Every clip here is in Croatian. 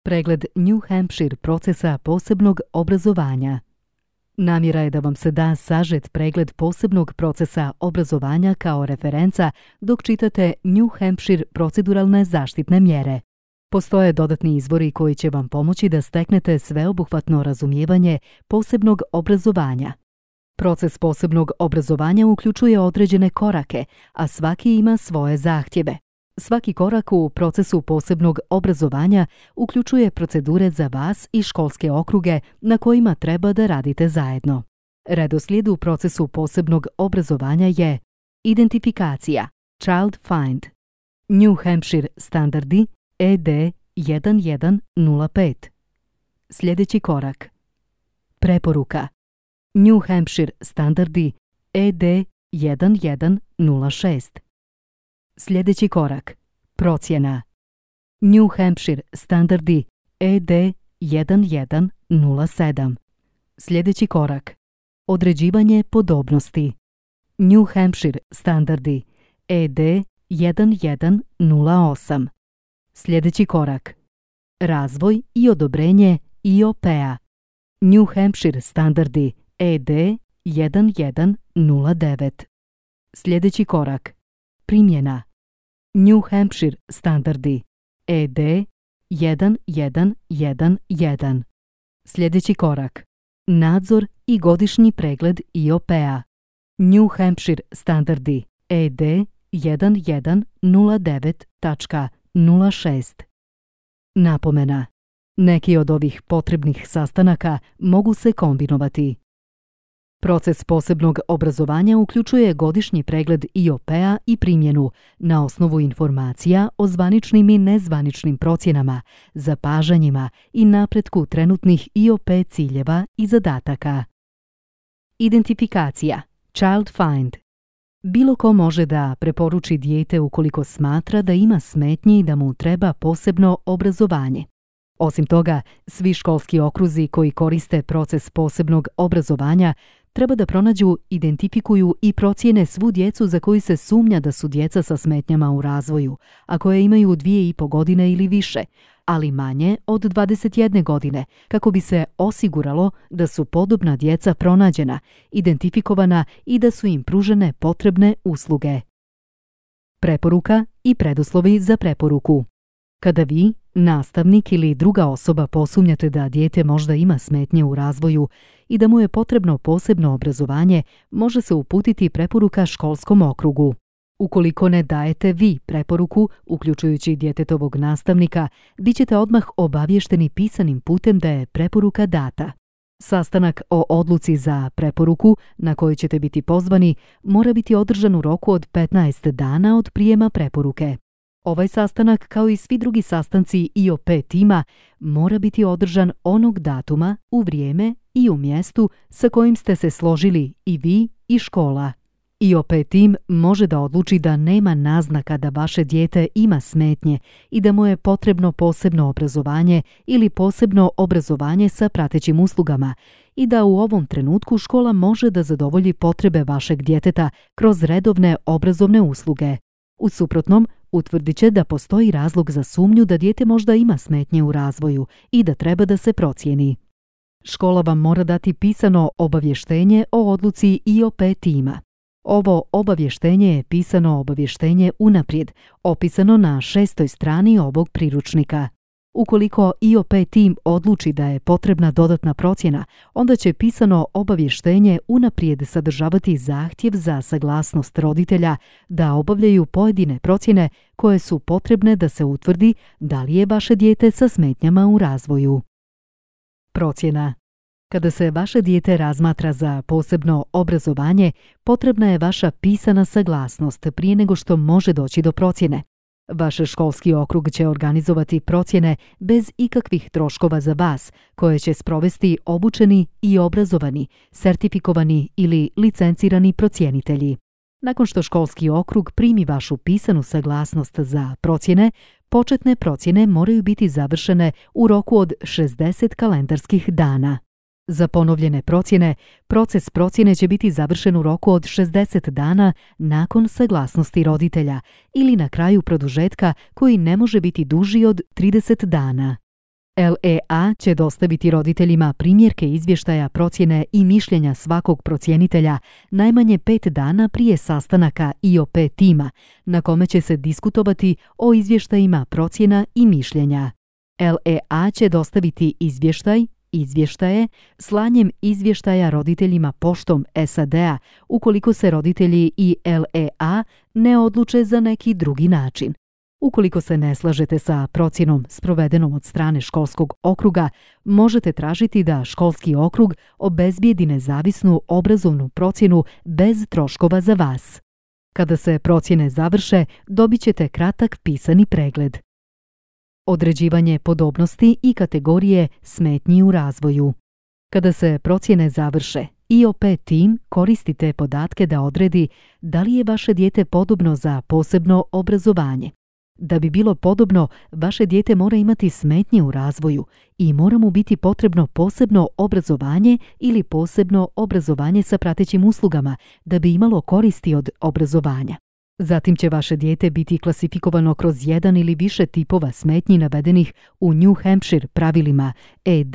Pregled New Hampshire procesa posebnog obrazovanja. Namjera je da vam se da sažet pregled posebnog procesa obrazovanja kao referenca dok čitate New Hampshire proceduralne zaštitne mjere. Postoje dodatni izvori koji će vam pomoći da steknete sveobuhvatno razumijevanje posebnog obrazovanja. Proces posebnog obrazovanja uključuje određene korake, a svaki ima svoje zahtjeve. Svaki korak u procesu posebnog obrazovanja uključuje procedure za vas i školske okruge na kojima treba da radite zajedno. Redoslijed u procesu posebnog obrazovanja je identifikacija, Child Find, New Hampshire standardi ED 1105. Sljedeći korak. Preporuka, New Hampshire standardi ED 1106. Sljedeći korak. Procjena, New Hampshire standardi ED 1107. Sljedeći korak. Određivanje podobnosti, New Hampshire standardi ED 1108. Sljedeći korak. Razvoj i odobrenje IOP-a, New Hampshire standardi ED 1109. Sljedeći korak. Primjena, New Hampshire standardi ED 1111. Sljedeći korak. Nadzor i godišnji pregled IOP-a, New Hampshire standardi ED 1109.06. Napomena. Neki od ovih potrebnih sastanaka mogu se kombinovati. Proces posebnog obrazovanja uključuje godišnji pregled IOP-a i primjenu na osnovu informacija o zvaničnim i nezvaničnim procjenama, zapažanjima i napretku trenutnih IOP ciljeva i zadataka. Identifikacija, Child Find. Bilo ko može da preporuči dijete ukoliko smatra da ima smetnji i da mu treba posebno obrazovanje. Osim toga, svi školski okruzi koji koriste proces posebnog obrazovanja treba da pronađu, identifikuju i procijene svu djecu za koju se sumnja da su djeca sa smetnjama u razvoju, a koje imaju 2,5 godine ili više, ali manje od 21 godine, kako bi se osiguralo da su podobna djeca pronađena, identifikovana i da su im pružene potrebne usluge. Preporuka i preduslovi za preporuku. Kada vi, nastavnik ili druga osoba posumnjate da dijete možda ima smetnje u razvoju i da mu je potrebno posebno obrazovanje, može se uputiti preporuka školskom okrugu. Ukoliko ne dajete vi preporuku, uključujući djetetovog nastavnika, bit ćete odmah obavješteni pisanim putem da je preporuka data. Sastanak o odluci za preporuku, na koji ćete biti pozvani, mora biti održan u roku od 15 dana od prijema preporuke. Ovaj sastanak, kao i svi drugi sastanci IOP tima, mora biti održan onog datuma, u vrijeme i u mjestu sa kojim ste se složili i vi i škola. IOP tim može da odluči da nema naznaka da vaše dijete ima smetnje i da mu je potrebno posebno obrazovanje ili posebno obrazovanje sa pratećim uslugama i da u ovom trenutku škola može da zadovolji potrebe vašeg djeteta kroz redovne obrazovne usluge. U suprotnom, utvrdit će da postoji razlog za sumnju da dijete možda ima smetnje u razvoju i da treba da se procijeni. Škola vam mora dati pisano obavještenje o odluci IOP tima. Ovo obavještenje je pisano obavještenje unaprijed, opisano na 6. strani ovog priručnika. Ukoliko IOP tim odluči da je potrebna dodatna procjena, onda će pisano obavještenje unaprijed sadržavati zahtjev za saglasnost roditelja da obavljaju pojedine procjene koje su potrebne da se utvrdi da li je vaše dijete sa smetnjama u razvoju. Procjena. Kada se vaše dijete razmatra za posebno obrazovanje, potrebna je vaša pisana saglasnost prije nego što može doći do procjene. Vaš školski okrug će organizovati procjene bez ikakvih troškova za vas, koje će sprovesti obučeni i obrazovani, sertifikovani ili licencirani procjenitelji. Nakon što školski okrug primi vašu pisanu saglasnost za procjene, početne procjene moraju biti završene u roku od 60 kalendarskih dana. Za ponovljene procjene, proces procjene će biti završen u roku od 60 dana nakon saglasnosti roditelja ili na kraju produžetka koji ne može biti duži od 30 dana. LEA će dostaviti roditeljima primjerke izvještaja procjene i mišljenja svakog procjenitelja najmanje 5 dana prije sastanaka IOP tima, na kome će se diskutovati o izvještajima procjena i mišljenja. LEA će dostaviti izvještaje slanjem izvještaja roditeljima poštom SAD-a ukoliko se roditelji i LEA ne odluče za neki drugi način. Ukoliko se ne slažete sa procjenom sprovedenom od strane školskog okruga, možete tražiti da školski okrug obezbijedi nezavisnu obrazovnu procjenu bez troškova za vas. Kada se procjene završe, dobit ćete kratak pisani pregled. Određivanje podobnosti i kategorije smetnji u razvoju. Kada se procjene završe, IOP tim koristi te podatke da odredi da li je vaše dijete podobno za posebno obrazovanje. Da bi bilo podobno, vaše dijete mora imati smetnje u razvoju i mora mu biti potrebno posebno obrazovanje ili posebno obrazovanje sa pratećim uslugama da bi imalo koristi od obrazovanja. Zatim će vaše dijete biti klasifikovano kroz jedan ili više tipova smetnji navedenih u New Hampshire pravilima ED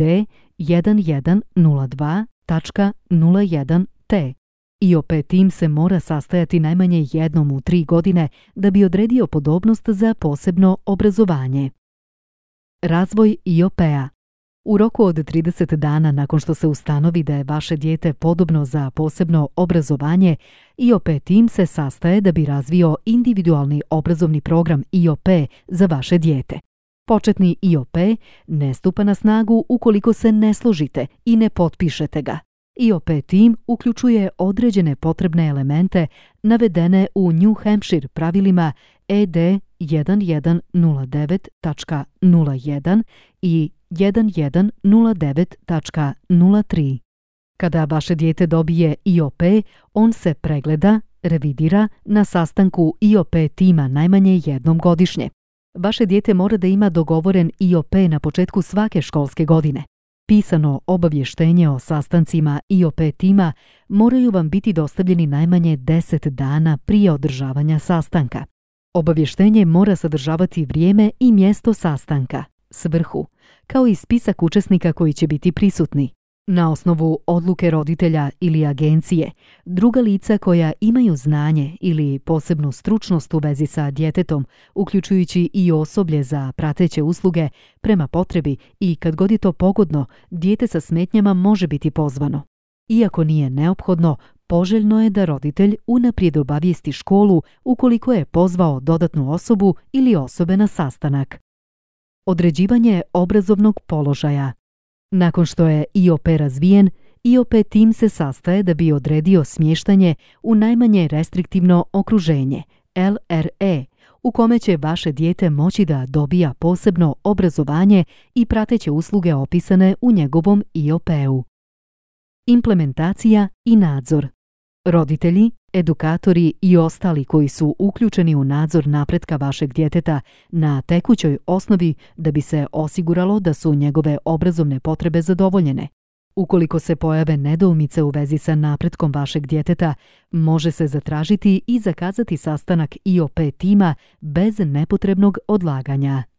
1102.01t. IOP tim se mora sastajati najmanje jednom u 3 godine da bi odredio podobnost za posebno obrazovanje. Razvoj IOP-a. U roku od 30 dana nakon što se ustanovi da je vaše dijete podobno za posebno obrazovanje, IOP tim se sastaje da bi razvio individualni obrazovni program IOP za vaše dijete. Početni IOP ne stupa na snagu ukoliko se ne složite i ne potpišete ga. IOP tim uključuje određene potrebne elemente navedene u New Hampshire pravilima ED 1109.01 i 1109.03. Kada vaše dijete dobije IOP, on se pregleda, revidira na sastanku IOP tima najmanje jednom godišnje. Vaše dijete mora da ima dogovoren IOP na početku svake školske godine. Pisano obavještenje o sastancima IOP tima moraju vam biti dostavljeni najmanje 10 dana prije održavanja sastanka. Obavještenje mora sadržavati vrijeme i mjesto sastanka, svrhu, kao i spisak učesnika koji će biti prisutni. Na osnovu odluke roditelja ili agencije, druga lica koja imaju znanje ili posebnu stručnost u vezi sa djetetom, uključujući i osoblje za prateće usluge, prema potrebi i kad god je to pogodno, dijete sa smetnjama može biti pozvano. Iako nije neophodno, poželjno je da roditelj unaprijed obavijesti školu ukoliko je pozvao dodatnu osobu ili osobe na sastanak. Određivanje obrazovnog položaja. Nakon što je IOP razvijen, IOP tim se sastaje da bi odredio smještanje u najmanje restriktivno okruženje, LRE, u kome će vaše dijete moći da dobija posebno obrazovanje i prateće usluge opisane u njegovom IOP-u. Implementacija i nadzor. Roditelji, edukatori i ostali koji su uključeni u nadzor napretka vašeg djeteta na tekućoj osnovi da bi se osiguralo da su njegove obrazovne potrebe zadovoljene. Ukoliko se pojave nedoumice u vezi sa napretkom vašeg djeteta, može se zatražiti i zakazati sastanak IOP tima bez nepotrebnog odlaganja.